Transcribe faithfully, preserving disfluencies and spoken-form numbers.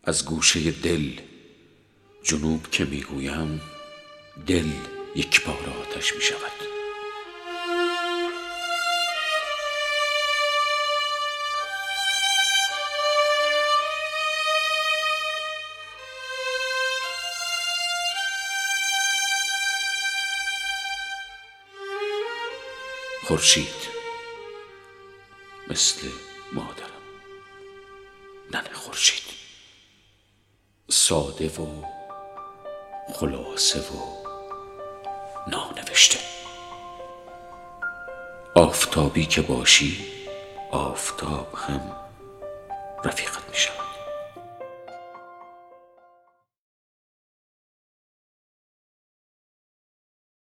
از گوشه دل جنوب که میگویم، دل یک بار آتش می شود. خورشید مثل مادرم، ننه خورشید، ساده و خلاصه و نانوشته. آفتابی که باشی، آفتاب هم رفیقت می شود.